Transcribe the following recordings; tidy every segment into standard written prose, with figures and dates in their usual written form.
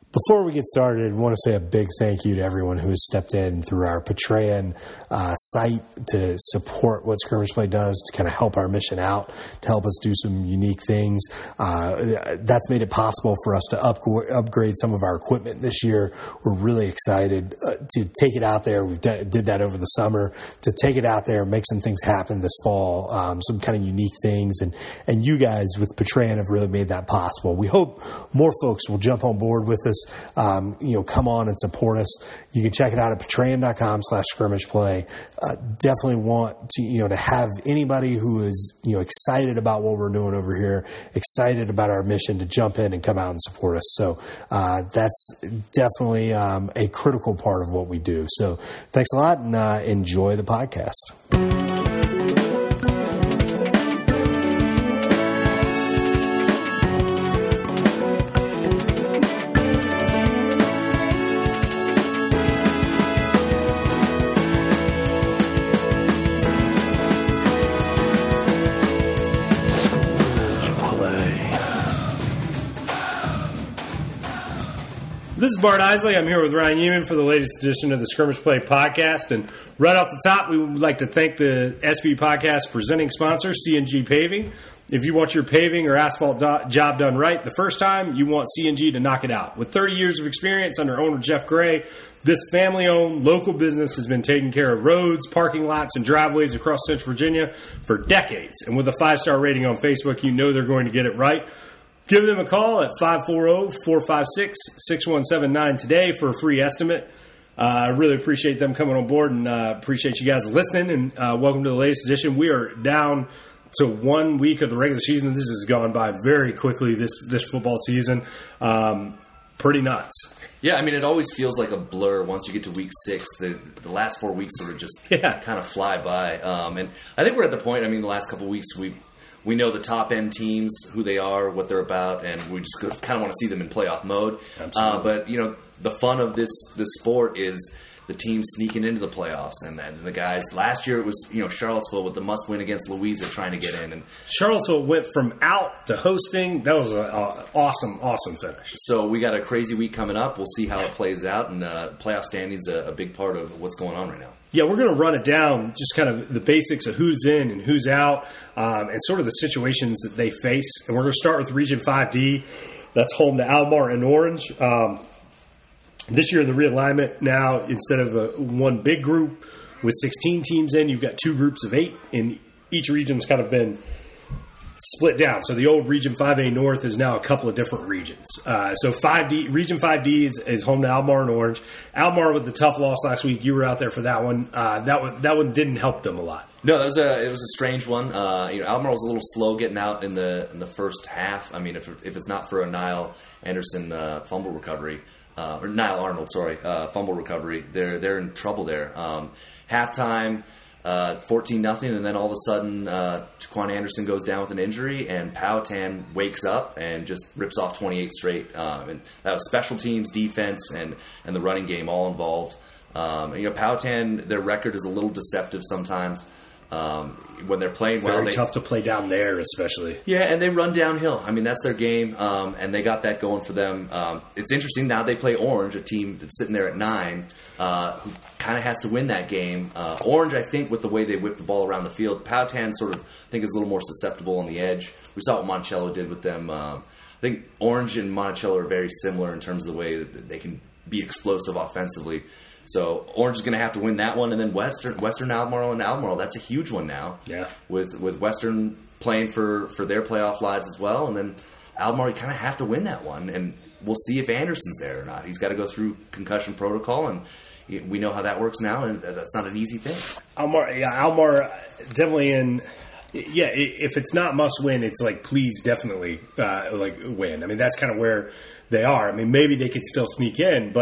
Before we get started, I want to say a big thank you to everyone who has stepped in through our Patreon site to support what Skirmish Play does, to kind of help our mission out, to help us do some unique things. That's made it possible for us to upgrade some of our equipment this year. We're really excited to take it out there. We did that over the summer, to take it out there, make some things happen this fall, some kind of unique things. And you guys with Patreon have really made that possible. We hope more folks will jump on board with us. Come on and support us. You can check it out at patreon.com/skirmishplay. Definitely want to have anybody who is, excited about what we're doing over here, excited about our mission, to jump in and come out and support us. So that's definitely a critical part of what we do. So thanks a lot, and enjoy the podcast. This is Bart Isley. I'm here with Ryan Yeaman for the latest edition of the Skirmish Play podcast. And right off the top, we would like to thank the SB Podcast presenting sponsor, C&G Paving. If you want your paving or asphalt job done right the first time, you want C&G to knock it out. With 30 years of experience under owner Jeff Gray, this family-owned local business has been taking care of roads, parking lots, and driveways across Central Virginia for decades. And with a 5-star rating on Facebook, you know they're going to get it right. Give them a call at 540-456-6179 today for a free estimate. I really appreciate them coming on board, and appreciate you guys listening, and welcome to the latest edition. We are down to 1 week of the regular season. This has gone by very quickly, this football season. Pretty nuts. Yeah, I mean, it always feels like a blur once you get to week 6. The last 4 weeks sort of just kind of fly by. And I think we're at the point, the last couple of weeks, we know the top-end teams, who they are, what they're about, and we just kind of want to see them in playoff mode. But, the fun of this sport is the teams sneaking into the playoffs. And the guys, last year it was, Charlottesville with the must-win against Louisa trying to get in. And Charlottesville went from out to hosting. That was an awesome finish. So we got a crazy week coming up. We'll see how it plays out, and playoff standings a big part of what's going on right now. Yeah, we're going to run it down, just kind of the basics of who's in and who's out, and sort of the situations that they face. And we're going to start with Region 5D. That's home to Albemarle and Orange. This year in the realignment, now instead of one big group with 16 teams in, you've got 2 groups of 8, and each region's kind of been split down. So the old Region 5A North is now a couple of different regions. So Region 5D is home to Albemarle and Orange. Albemarle with the tough loss last week. You were out there for that one. That one didn't help them a lot. No, it was a strange one. Albemarle was a little slow getting out in the first half. If it's not for a Niall Anderson fumble recovery, or Niall Arnold, fumble recovery, they're in trouble there. Halftime. 14-0, and then all of a sudden, Jaquan Anderson goes down with an injury, and Powhatan wakes up and just rips off 28 straight. And that was special teams, defense, and the running game all involved. Powhatan, their record is a little deceptive sometimes. When they're playing well, very tough to play down there, especially. Yeah, and they run downhill. That's their game, and they got that going for them. It's interesting now they play Orange, a team that's sitting there at 9, who kind of has to win that game. Orange, I think, with the way they whip the ball around the field, Powhatan sort of, I think, is a little more susceptible on the edge. We saw what Monticello did with them. I think Orange and Monticello are very similar in terms of the way that they can be explosive offensively. So Orange is going to have to win that one, and then Western Albemarle and Albemarle. That's a huge one now. Yeah, with Western playing for their playoff lives as well, and then Albemarle, you kind of have to win that one, and we'll see if Anderson's there or not. He's got to go through concussion protocol, and we know how that works now, and that's not an easy thing. Albemarle definitely in. Yeah, if it's not must win, it's like please definitely win. That's kind of where they are. Maybe they could still sneak in, but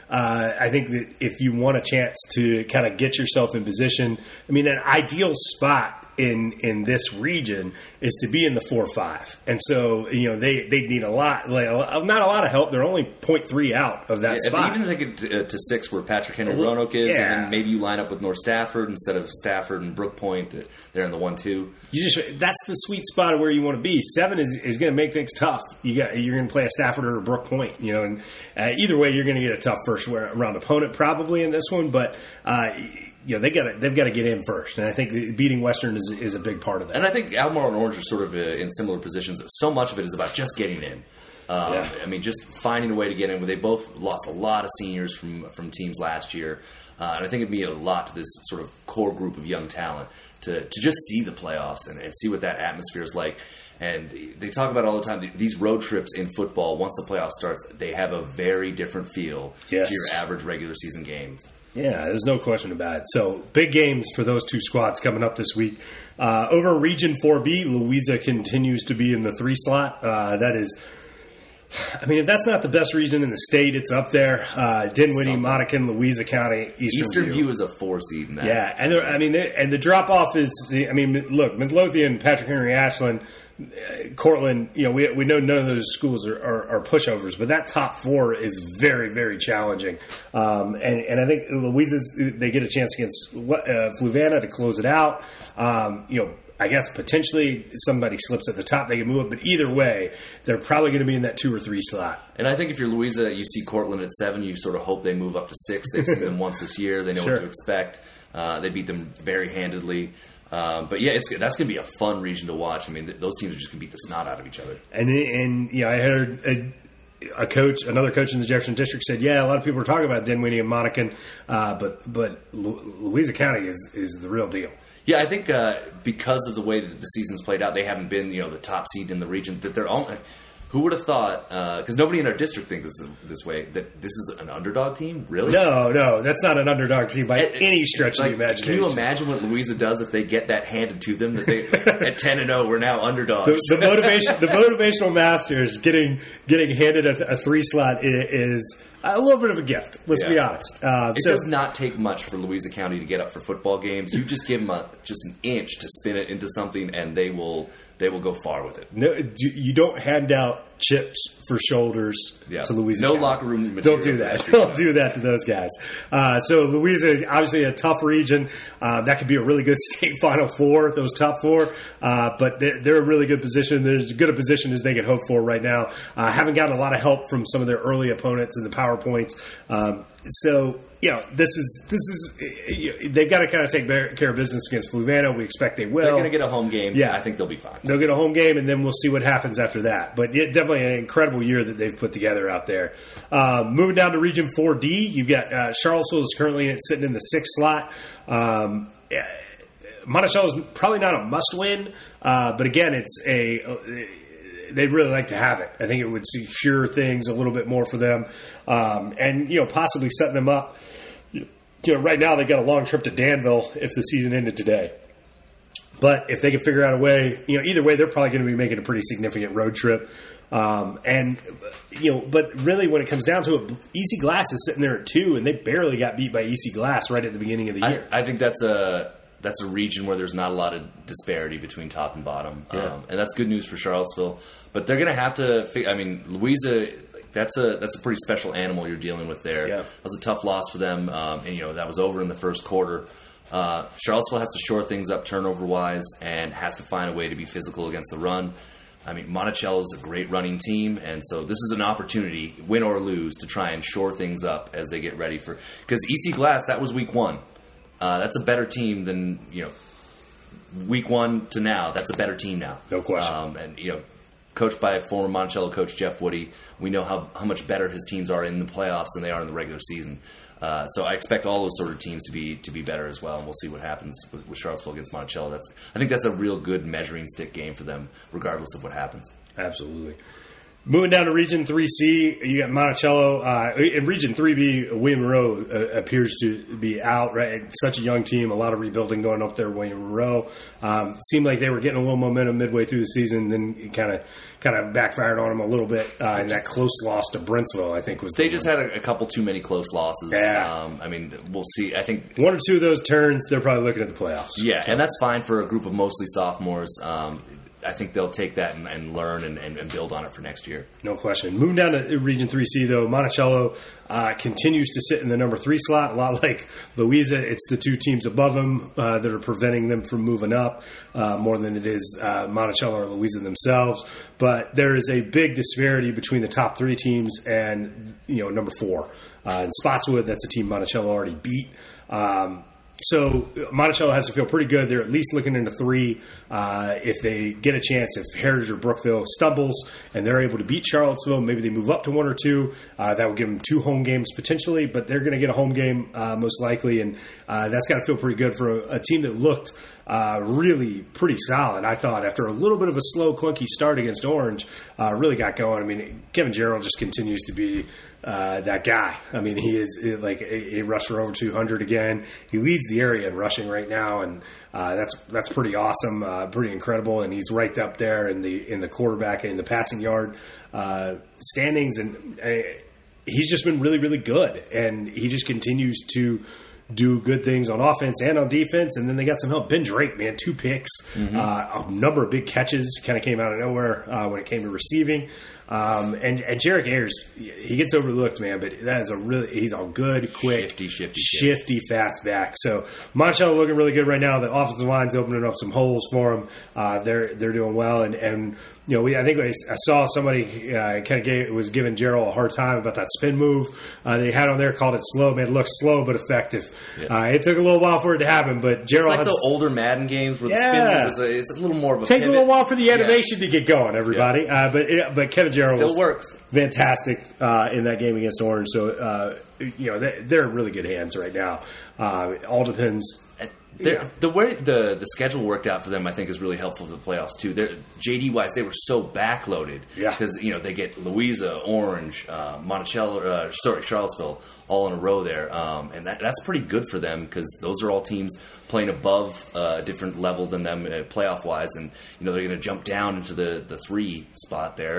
I think that if you want a chance to kind of get yourself in position, I mean, an ideal spot in this region is to be in the 4-5, and so they need a lot, not a lot of help. They're only 0.3 out of that spot. Even if they get to 6, where Patrick Henry Roanoke is, and then maybe you line up with North Stafford instead of Stafford and Brook Point. They're in the 1-2. That's the sweet spot of where you want to be. 7 is going to make things tough. You're going to play a Stafford or a Brook Point, and either way, you're going to get a tough first round opponent probably in this one, but. They've got to get in first, and I think beating Western is a big part of that. And I think Albemarle and Orange are sort of in similar positions. So much of it is about just getting in. I mean, just finding a way to get in. They both lost a lot of seniors from teams last year, and I think it'd mean a lot to this sort of core group of young talent to just see the playoffs and see what that atmosphere is like. And they talk about all the time, these road trips in football, once the playoff starts, they have a very different feel to your average regular season games. Yeah, there's no question about it. So, big games for those two squads coming up this week. Over Region 4B, Louisa continues to be in the 3 slot. That is, I mean, if that's not the best region in the state, it's up there. Dinwiddie, Monacan, Louisa County, Eastern View is a 4 seed in that. Yeah, and the drop-off is, look, Midlothian, Patrick Henry, Ashland, Cortland, we know none of those schools are pushovers, but that top 4 is very, very challenging. And I think Louisa's, they get a chance against Fluvanna to close it out. I guess potentially somebody slips at the top, they can move up, but either way, they're probably going to be in that 2 or 3 slot. And I think if you're Louisa, you see Cortland at 7, you sort of hope they move up to 6. They've seen them once this year. They know what to expect. They beat them very handedly. But yeah, that's going to be a fun region to watch. I mean, those teams are just going to beat the snot out of each other. And I heard another coach in the Jefferson District said, a lot of people are talking about Dinwiddie and Monacan, but Louisa County is the real deal. Yeah, I think because of the way that the season's played out, they haven't been the top seed in the region. That they're all. Who would have thought? Because nobody in our district thinks this way. That this is an underdog team, really? No, that's not an underdog team by any stretch of the imagination. Can you imagine what Louisa does if they get that handed to them? That they at 10-0, we're now underdogs. The motivational masters getting handed a 3 slot is a little bit of a gift. Let's be honest. It does not take much for Louisa County to get up for football games. You just give them just an inch to spin it into something, and they will go far with it. No, you don't hand out chips for shoulders to Louisa. No County. Locker room material. Don't do that. Don't do that to those guys. So Louisa, obviously a tough region. That could be a really good state Final Four, those top 4. But they're a really good position. They're as good a position as they could hope for right now. Haven't gotten a lot of help from some of their early opponents in the PowerPoints. So this is they've got to kind of take care of business against Fluvanna. We expect they will. They're going to get a home game. Yeah, I think they'll be fine. They'll get a home game, and then we'll see what happens after that. But definitely an incredible year that they've put together out there. Moving down to Region 4D, you've got Charlottesville is currently sitting in the 6th slot. Monticello is probably not a must-win, but again, they'd really like to have it. I think it would secure things a little bit more for them, and possibly setting them up. Right now they've got a long trip to Danville if the season ended today. But if they can figure out a way, either way, they're probably going to be making a pretty significant road trip. But really, when it comes down to it, EC Glass is sitting there at 2, and they barely got beat by EC Glass right at the beginning of the year. I think that's a region where there's not a lot of disparity between top and bottom, and that's good news for Charlottesville. But they're going to have to. Louisa. That's a pretty special animal you're dealing with there. Yeah. That was a tough loss for them, and that was over in the first quarter. Charlottesville has to shore things up turnover-wise and has to find a way to be physical against the run. Monticello is a great running team, and so this is an opportunity, win or lose, to try and shore things up as they get ready for. Because EC Glass, that was week 1. That's a better team than week 1 to now. That's a better team now. No question. Coached by former Monticello coach Jeff Woody, we know how much better his teams are in the playoffs than they are in the regular season. So I expect all those sort of teams to be better as well, and we'll see what happens with Charlottesville against Monticello. I think that's a real good measuring stick game for them, regardless of what happens. Absolutely. Moving down to Region 3C, you got Monticello. In Region 3B, William Monroe appears to be out, right? Such a young team, a lot of rebuilding going up there, William Monroe. Seemed like they were getting a little momentum midway through the season, then it kind of backfired on them a little bit. And that close loss to Brentsville, I think, was They just had a couple too many close losses. Yeah. I mean, we'll see. I think one or two of those turns, they're probably looking at the playoffs. Yeah, and that's fine for a group of mostly sophomores. I think they'll take that and learn and build on it for next year. No question. Moving down to Region 3C, though, Monticello continues to sit in the number 3 slot, a lot like Louisa. It's the two teams above them that are preventing them from moving up more than it is Monticello or Louisa themselves. But there is a big disparity between the top 3 teams and number 4. In Spotswood, that's a team Monticello already beat. So Monticello has to feel pretty good. They're at least looking into 3. If they get a chance, if Heritage or Brookville stumbles and they're able to beat Charlottesville, maybe they move up to 1 or 2. That would give them 2 home games potentially, but they're going to get a home game most likely, and that's got to feel pretty good for a team that looked really pretty solid, I thought, after a little bit of a slow, clunky start against Orange. Really got going. I mean, Kevin Gerald just continues to be that guy. I mean, he is like a rushed for over 200 again. He leads the area in rushing right now, and that's pretty awesome, pretty incredible. And he's right up there in the quarterback and in the passing yard standings, and he's just been really, really good. And he just continues to do good things on offense and on defense, and then they got some help. Ben Drake, man, 2 picks, a number of big catches, kind of came out of nowhere when it came to receiving. And Jarek Ayers, he gets overlooked, man, but that is he's a good, quick, shifty fast back. So Monticello looking really good right now. The offensive line's opening up some holes for them. They're doing well, and I think I saw somebody was giving Gerald a hard time about that spin move they had on there, called it slow. Man, it looked slow but effective. Yeah. It took a little while for it to happen, but Gerald it's like the older Madden games where the spin move it's a little more of a takes pivot. A little while for the animation to get going, everybody. Yeah. But Kevin Gerald still works fantastic in that game against Orange. So they're in really good hands right now. All depends. The way the schedule worked out for them, I think, is really helpful for the playoffs too. JD wise, they were so backloaded because they get Louisa, Orange, Monticello, Charlottesville, all in a row there, and that's pretty good for them because those are all teams playing above a different level than them playoff wise, and they're going to jump down into the 3 spot there,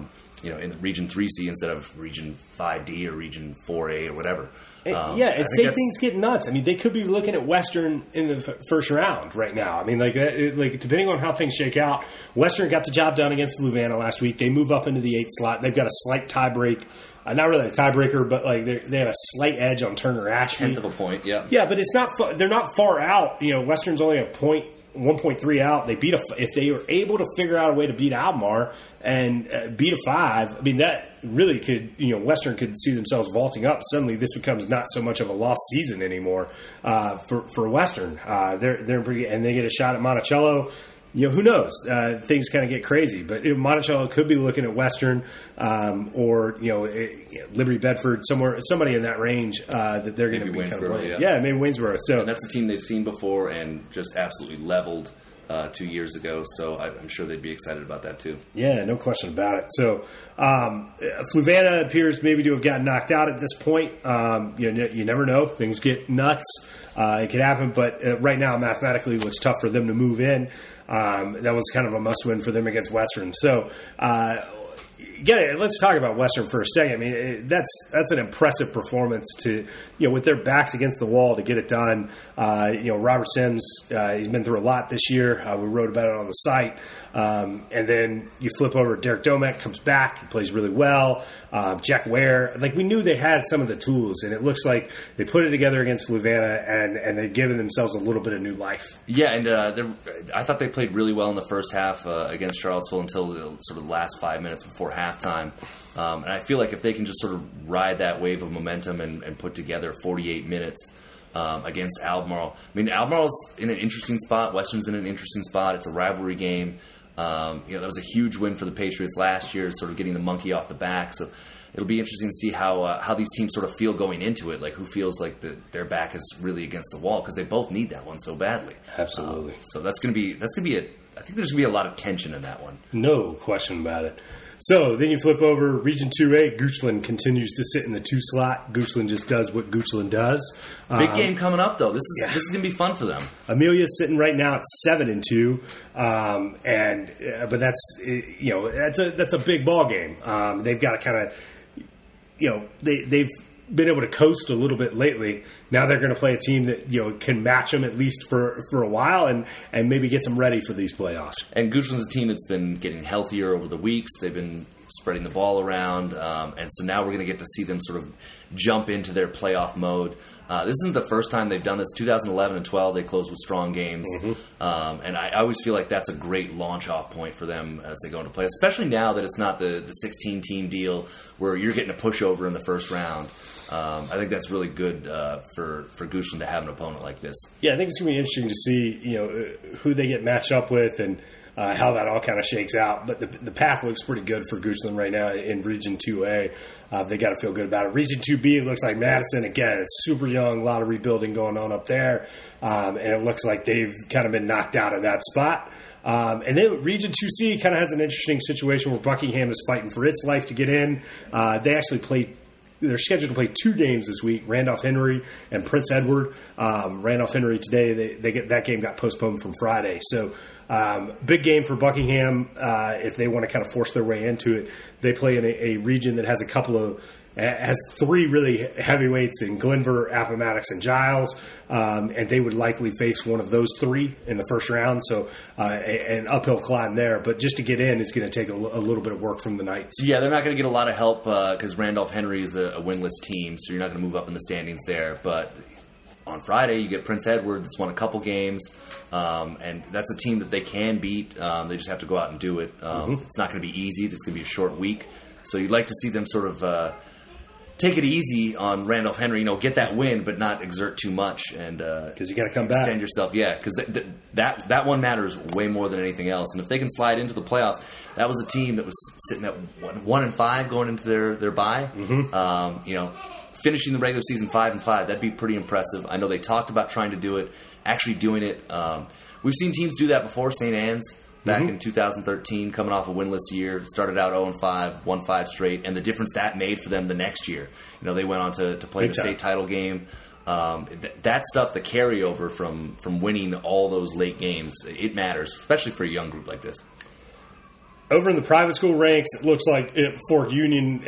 in Region 3C instead of Region 5D or Region 4A or whatever. Say things get nuts. I mean, they could be looking at Western in the first round right now. I mean, like depending on how things shake out, Western got the job done against Fluvanna last week. They move up into the 8th slot. They've got a slight tiebreak. Not really a tiebreaker, but like they have a slight edge on Turner Ashby. 1/10 of a point, yeah. Yeah, but it's not. They're not far out. Western's only a point. 1.3 out. They beat if they were able to figure out a way to beat Albemarle and beat a 5. I mean, that really could, Western could see themselves vaulting up. Suddenly, this becomes not so much of a lost season anymore for Western. They're pretty, and they get a shot at Monticello. Who knows? Things kind of get crazy, but Monticello could be looking at Western or Liberty Bedford, somebody in that range that they're going to be Waynesboro, kind of playing. Yeah, maybe Waynesboro. So and that's a team they've seen before and just absolutely leveled 2 years ago. So I'm sure they'd be excited about that too. Yeah, no question about it. So Fluvanna appears maybe to have gotten knocked out at this point. You never know; things get nuts. It could happen, but right now, mathematically, it looks tough for them to move in. That was kind of a must-win for them against Western. So, let's talk about Western for a second. I mean, that's an impressive performance to, with their backs against the wall to get it done. Robert Sims, he's been through a lot this year. We wrote about it on the site. And then you flip over, Derek Domek comes back, he plays really well. Jack Ware, we knew they had some of the tools, and it looks like they put it together against Fluvanna, and they've given themselves a little bit of new life. Yeah, and I thought they played really well in the first half against Charlottesville until the sort of last 5 minutes before halftime. And I feel like if they can just sort of ride that wave of momentum and put together 48 minutes against Albemarle. I mean, Albemarle's in an interesting spot. Western's in an interesting spot. It's a rivalry game. That was a huge win for the Patriots last year, sort of getting the monkey off the back. So it'll be interesting to see how these teams sort of feel going into it. Like who feels like their back is really against the wall because they both need that one so badly. Absolutely. So that's going to be I think there's going to be a lot of tension in that one. No question about it. So then you flip over Region 2A. Goochland continues to sit in the 2 slot. Goochland just does what Goochland does. Big game coming up though. This is going to be fun for them. Amelia's sitting right now at 7-2, but that's a big ball game. They've got to kind of, they've been able to coast a little bit lately. Now they're going to play a team that can match them at least for a while and maybe get them ready for these playoffs. And Goochland's a team that's been getting healthier over the weeks. They've been spreading the ball around, and so now we're going to get to see them sort of jump into their playoff mode. This isn't the first time they've done this. 2011 and 12, they closed with strong games, and I always feel like that's a great launch-off point for them as they go into play, especially now that it's not the 16-team deal where you're getting a pushover in the first round. I think that's really good for Goochland to have an opponent like this. Yeah, I think it's going to be interesting to see who they get matched up with and how that all kind of shakes out. But the path looks pretty good for Goochland right now in Region 2A. They got to feel good about it. Region 2B, it looks like Madison, again, it's super young, a lot of rebuilding going on up there. And it looks like they've kind of been knocked out of that spot. And then Region 2C kind of has an interesting situation where Buckingham is fighting for its life to get in. They actually they're scheduled to play 2 games this week, Randolph Henry and Prince Edward. Randolph Henry today, that game got postponed from Friday. So big game for Buckingham if they want to kind of force their way into it. They play in a region that has has 3 really heavyweights in Glenver, Appomattox, and Giles, and they would likely face one of those 3 in the first round. So an uphill climb there, but just to get in is going to take a little bit of work from the Knights. Yeah, they're not going to get a lot of help because Randolph Henry is a winless team, so you're not going to move up in the standings there. But on Friday, you get Prince Edward that's won a couple games, and that's a team that they can beat. They just have to go out and do it. It's not going to be easy. It's going to be a short week. So you'd like to see them sort of take it easy on Randolph Henry, get that win, but not exert too much, and because you got to come back, extend yourself. Yeah, because that one matters way more than anything else. And if they can slide into the playoffs, that was a team that was sitting at 1-5 going into their bye. Finishing the regular season 5-5, that'd be pretty impressive. I know they talked about trying to do it, actually doing it. We've seen teams do that before. St. Anne's back in 2013, coming off a winless year, started out 0-5, won 5 straight, and the difference that made for them the next year. They went on to play the state title game. That stuff, the carryover from winning all those late games, it matters, especially for a young group like this. Over in the private school ranks, it looks like Fork Union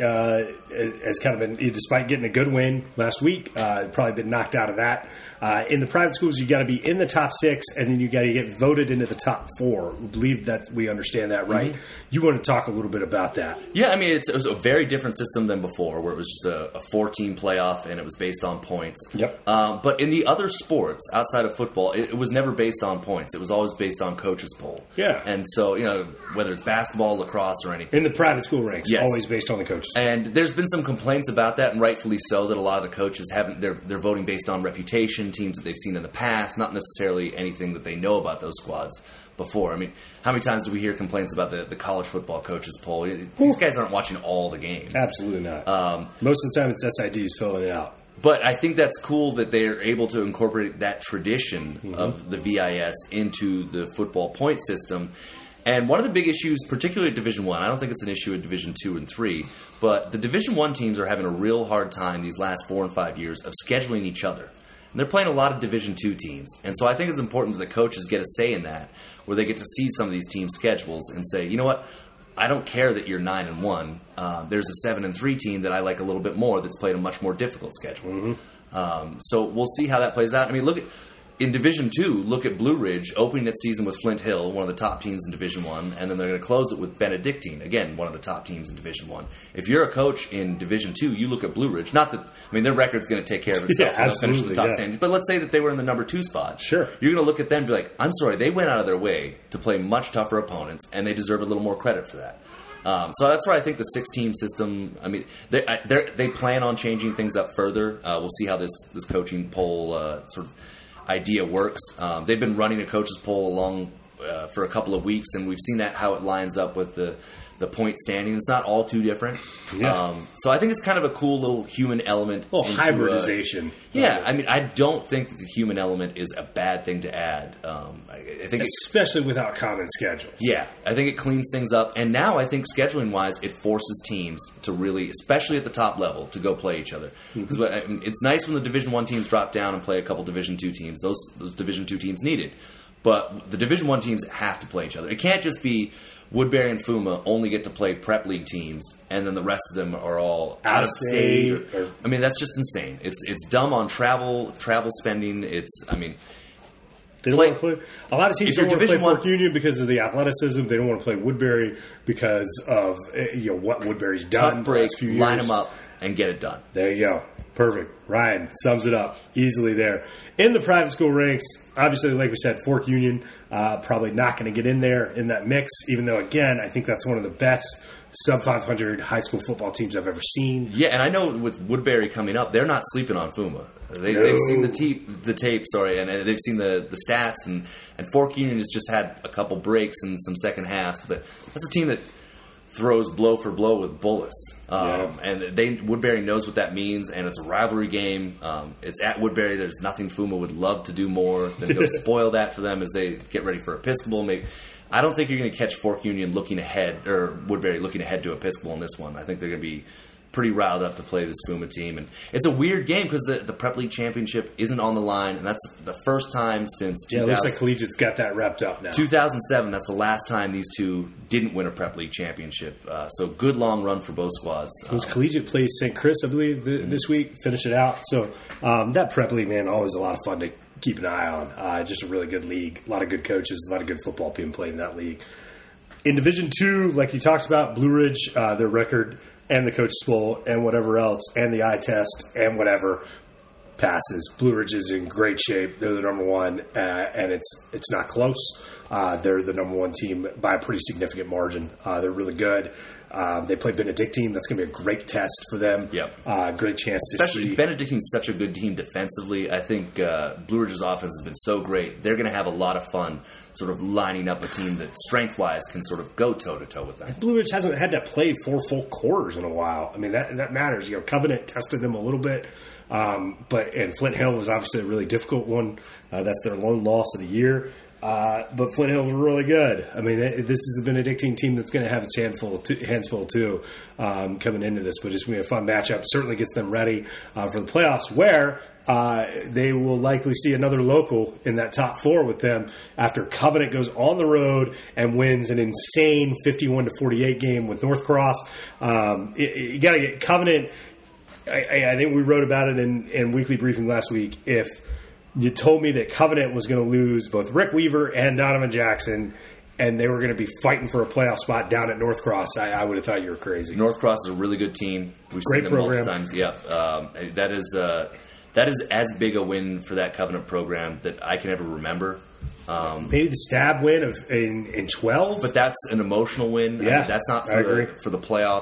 has kind of been, despite getting a good win last week, probably been knocked out of that. In the private schools, you got to be in the top 6, and then you got to get voted into the top 4. We believe that we understand that, right? You want to talk a little bit about that? Yeah, I mean, it was a very different system than before, where it was just a 4-team playoff, and it was based on points. Yep. But in the other sports, outside of football, it was never based on points. It was always based on coaches' poll. Yeah. And so, whether it's basketball, lacrosse, or anything. In the private school ranks, yes. Always based on the coaches. And there's been some complaints about that, and rightfully so, that a lot of the coaches they're voting based on reputation, teams that they've seen in the past, not necessarily anything that they know about those squads before. I mean, how many times do we hear complaints about the college football coaches poll? These guys aren't watching all the games. Absolutely not. Most of the time, it's SIDs filling it out. But I think that's cool that they're able to incorporate that tradition of the VIS into the football point system. And one of the big issues, particularly at Division I don't think it's an issue at Division II and III, but the Division I teams are having a real hard time these last 4 and 5 years of scheduling each other. And they're playing a lot of Division II teams. And so I think it's important that the coaches get a say in that, where they get to see some of these teams' schedules and say, you know what, I don't care that you're 9-1. There's a 7-3 team that I like a little bit more that's played a much more difficult schedule. So we'll see how that plays out. I mean, in Division II, look at Blue Ridge opening its season with Flint Hill, one of the top teams in Division I, and then they're going to close it with Benedictine, again, one of the top teams in Division I. If you're a coach in Division II, you look at Blue Ridge. Not that, I mean, their record's going to take care of itself. Yeah, absolutely. Finish the top standings. But let's say that they were in the number 2 spot. Sure. You're going to look at them and be like, I'm sorry, they went out of their way to play much tougher opponents, and they deserve a little more credit for that. So that's where I think the 6-team system, I mean, they plan on changing things up further. We'll see how this coaching poll sort of idea works. They've been running a coaches poll for a couple of weeks, and we've seen that how it lines up with the point standing. It's not all too different. Yeah. So I think it's kind of a cool little human element. A little hybridization. Yeah, I mean, I don't think that the human element is a bad thing to add. I think especially without common schedules. Yeah, I think it cleans things up. And now I think scheduling-wise, it forces teams to really, especially at the top level, to go play each other. Because it's nice when the Division I teams drop down and play a couple Division II teams. Those Division II teams need it. But the Division I teams have to play each other. It can't just be Woodbury and Fuma only get to play prep league teams, and then the rest of them are all out of state. I mean, that's just insane. It's dumb on travel spending. They don't want to play. A lot of teams don't want to play Fork Union because of the athleticism. They don't want to play Woodbury because of what Woodbury's done. Tough break, line them up, and get it done. There you go. Perfect. Ryan sums it up easily there. In the private school ranks, obviously, like we said, Fork Union probably not going to get in there in that mix, even though, again, I think that's one of the best sub-500 high school football teams I've ever seen. Yeah, and I know with Woodbury coming up, they're not sleeping on Fuma. They've seen the tape, and they've seen the stats, and Fork Union has just had a couple breaks and some second halves, but that's a team that throws blow for blow with bullets. And Woodbury knows what that means, and it's a rivalry game. It's at Woodbury. There's nothing Fuma would love to do more than go spoil that for them as they get ready for Episcopal. I don't think you're going to catch Fork Union looking ahead, or Woodbury looking ahead to Episcopal in this one. I think they're going to be pretty riled up to play this Fuma team. And it's a weird game because the Prep League Championship isn't on the line, and that's the first time since 2000. Yeah, it looks like Collegiate's got that wrapped up now. 2007, that's the last time these two didn't win a Prep League Championship. So good long run for both squads. Collegiate plays St. Chris, I believe, this week, finish it out. So that Prep League, man, always a lot of fun to keep an eye on. Just a really good league. A lot of good coaches, a lot of good football being played in that league. In Division II, like you talked about, Blue Ridge, their record and the Coach's Bowl and whatever else, and the eye test and whatever passes. Blue Ridge is in great shape. They're the number one, and it's not close. They're the number one team by a pretty significant margin. They're really good. They play Benedictine. That's going to be a great test for them. Yep. Great chance Especially to see. Benedictine's such a good team defensively. I think Blue Ridge's offense has been so great. They're going to have a lot of fun sort of lining up a team that strength-wise can sort of go toe-to-toe with them. Blue Ridge hasn't had to play 4 full quarters in a while. I mean, that matters. Covenant tested them a little bit. And Flint Hill was obviously a really difficult one. That's their lone loss of the year. But Flint Hill's really good. I mean, this is a Benedictine team that's going to have its hands full too coming into this. But it's going to be a fun matchup. Certainly gets them ready for the playoffs, where they will likely see another local in that top 4 with them after Covenant goes on the road and wins an insane 51-48 game with North Cross. You got to get Covenant. I think we wrote about it in Weekly Briefing last week. If you told me that Covenant was going to lose both Rick Weaver and Donovan Jackson, and they were going to be fighting for a playoff spot down at North Cross, I would have thought you were crazy. North Cross is a really good team. We've Great seen them program. multiple times. Yeah, that is as big a win for that Covenant program that I can ever remember. Maybe the Stab win in 12, but that's an emotional win. Yeah, that's not for the playoffs.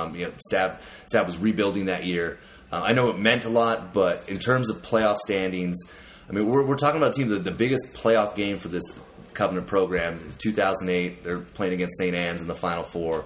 Stab was rebuilding that year. I know it meant a lot, but in terms of playoff standings, I mean, we're talking about a team that the biggest playoff game for this Covenant program, 2008. They're playing against St. Anne's in the Final Four.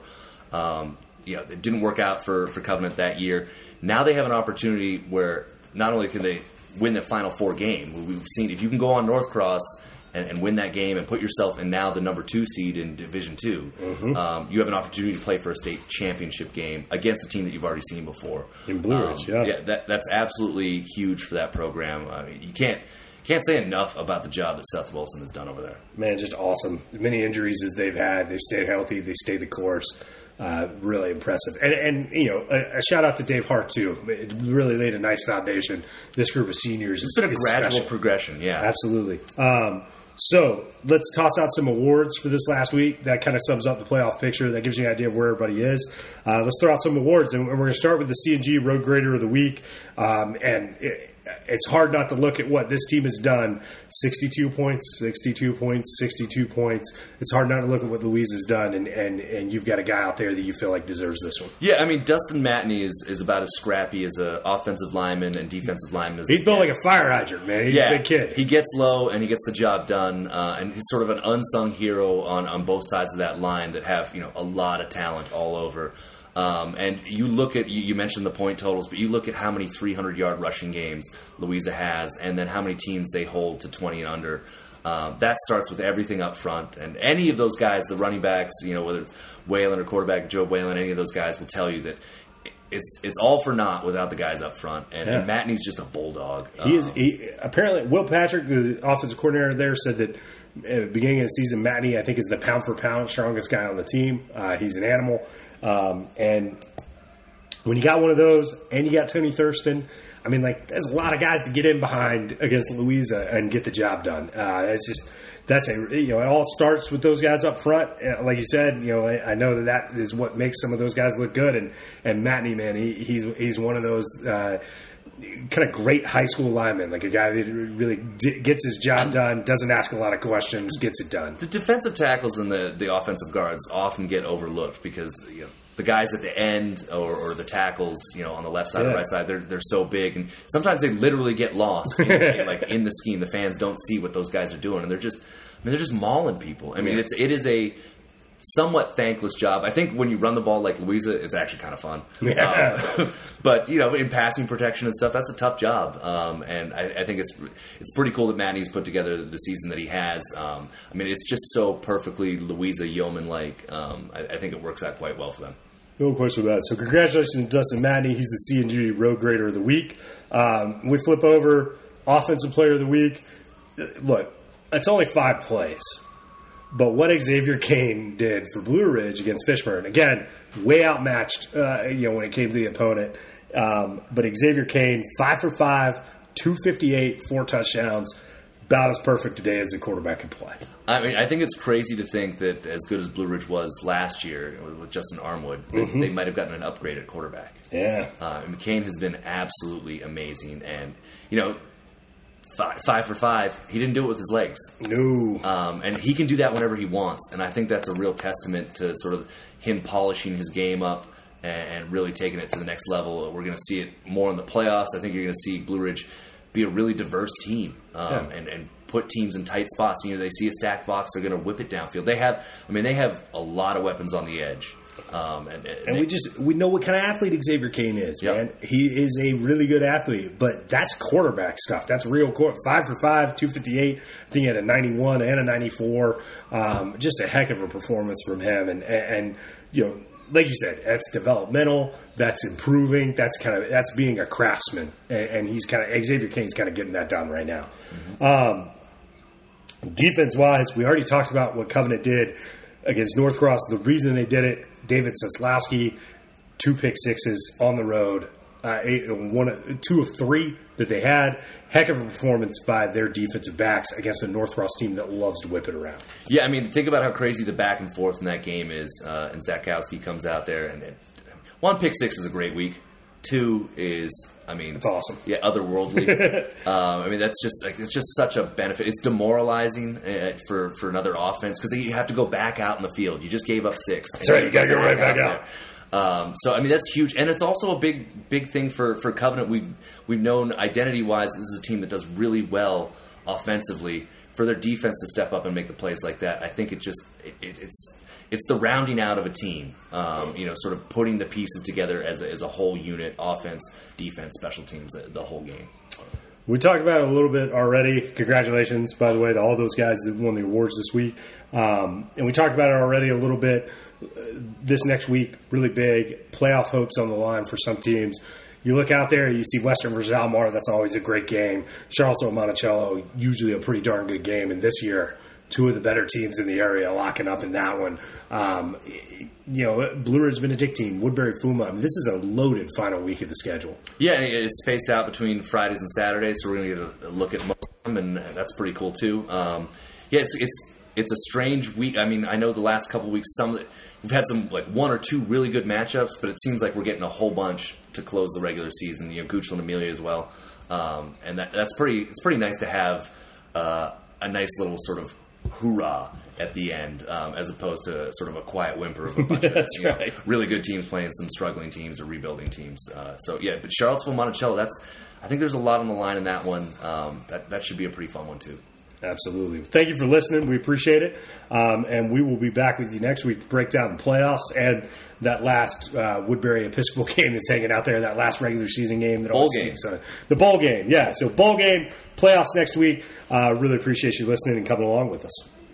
It didn't work out for Covenant that year. Now they have an opportunity where not only can they win the Final Four game, we've seen if you can go on North Cross and win that game and put yourself in now the number 2 seed in Division II, you have an opportunity to play for a state championship game against a team that you've already seen before. In Blue Ridge, yeah. That's absolutely huge for that program. I mean, you can't say enough about the job that Seth Wilson has done over there. Man, just awesome. Many injuries as they've had. They've stayed healthy. They stayed the course. Really impressive. And a shout out to Dave Hart, too. It really laid a nice foundation. This group of seniors. It's been a gradual special progression, yeah. Absolutely. So let's toss out some awards for this last week. That kind of sums up the playoff picture. That gives you an idea of where everybody is. Let's throw out some awards, and we're going to start with the C&G Road Grader of the Week. And it's hard not to look at what this team has done. 62 points, 62 points, 62 points. It's hard not to look at what Louise has done, and you've got a guy out there that you feel like deserves this one. Yeah, I mean, Dustin Matney is about as scrappy as an offensive lineman and defensive lineman as he's built like a fire hydrant, man. He's a big kid. He gets low and he gets the job done, and he's sort of an unsung hero on both sides of that line that have a lot of talent all over. And you look at, you mentioned the point totals, but you look at how many 300-yard rushing games Louisa has, and then how many teams they hold to 20 and under. That starts with everything up front. And any of those guys, the running backs, whether it's Whalen or quarterback Joe Whalen, any of those guys will tell you that it's all for naught without the guys up front. And Matney's just a bulldog. Apparently, Will Patrick, the offensive coordinator there, said that at the beginning of the season, Matney, I think, is the pound-for-pound strongest guy on the team. He's an animal. And when you got one of those and you got Tony Thurston, I mean, there's a lot of guys to get in behind against Louisa and get the job done. It all starts with those guys up front. Like you said, I know that is what makes some of those guys look good. And Matney, man, he's one of those kind of great high school linemen, like a guy that really gets his job done, doesn't ask a lot of questions, gets it done. The defensive tackles and the offensive guards often get overlooked because the guys at the end or the tackles, on the left side or right side, they're so big, and sometimes they literally get lost in the scheme. The fans don't see what those guys are doing, and they're just mauling people. I mean, it is a somewhat thankless job. I think when you run the ball like Louisa, it's actually kind of fun. Yeah. But in passing protection and stuff, that's a tough job. And I think it's pretty cool that Matney's put together the season that he has. I mean, it's just so perfectly Louisa Yeoman-like. I think it works out quite well for them. No question about it. So congratulations to Dustin Matney. He's the C&G Road Grader of the Week. We flip over Offensive Player of the Week. Look, it's only 5 plays. But what Xavier Kane did for Blue Ridge against Fishburne, again, way outmatched, when it came to the opponent. But Xavier Kane, 5 for 5, 258, 4 touchdowns, about as perfect today as a quarterback can play. I mean, I think it's crazy to think that as good as Blue Ridge was last year with Justin Armwood, they might have gotten an upgrade at quarterback. Yeah. And Kane has been absolutely amazing. And, 5 for 5. He didn't do it with his legs. No. And he can do that whenever he wants. And I think that's a real testament to sort of him polishing his game up and really taking it to the next level. We're going to see it more in the playoffs. I think you're going to see Blue Ridge be a really diverse team and put teams in tight spots. They see a stacked box, they're going to whip it downfield. They have a lot of weapons on the edge. We know what kind of athlete Xavier Kane is, man. He is a really good athlete, but that's quarterback stuff. That's real 5 for 5, 258. I think he had a 91 and a 94. Just a heck of a performance from him, and like you said, that's developmental. That's improving. That's being a craftsman, and he's Xavier Kane's kind of getting that done right now. Defense wise, we already talked about what Covenant did against Northcross. The reason they did it. David Seslowski, 2 pick sixes on the road, 2 of 3 that they had. Heck of a performance by their defensive backs against a Northcross team that loves to whip it around. Yeah, I mean, think about how crazy the back and forth in that game is. And Zakowski comes out there, and 1 pick six is a great week. 2 is, it's awesome. Yeah, otherworldly. That's just it's just such a benefit. It's demoralizing for another offense because you have to go back out in the field. You just gave up 6. That's right. You got to go right back out. That's huge, and it's also a big thing for Covenant. We've known identity-wise, this is a team that does really well offensively. For their defense to step up and make the plays like that, I think it's the rounding out of a team, sort of putting the pieces together as a whole unit, offense, defense, special teams, the whole game. We talked about it a little bit already. Congratulations, by the way, to all those guys that won the awards this week. And we talked about it already a little bit. This next week, really big. Playoff hopes on the line for some teams. You look out there, you see Western versus Almar. That's always a great game. Charlottesville, Monticello, usually a pretty darn good game. And this year, 2 of the better teams in the area locking up in that one. Blue Ridge Benedict team, Woodbury Fuma. This is a loaded final week of the schedule. Yeah, and it's spaced out between Fridays and Saturdays, so we're going to get a look at most of them, and that's pretty cool too. It's a strange week. I mean, I know the last couple of weeks, we've had some 1 or 2 really good matchups, but it seems like we're getting a whole bunch to close the regular season. Goochland and Amelia as well. and that's pretty nice to have a nice little sort of hoorah at the end, as opposed to sort of a quiet whimper of a bunch of right. really good teams playing some struggling teams or rebuilding teams. But Charlottesville Monticello, I think there's a lot on the line in that one. That should be a pretty fun one too. Absolutely. Thank you for listening. We appreciate it. And we will be back with you next week to break down the playoffs and that last Woodbury Episcopal game that's hanging out there, that last regular season game. The bowl game, yeah. So bowl game, playoffs next week. Really appreciate you listening and coming along with us.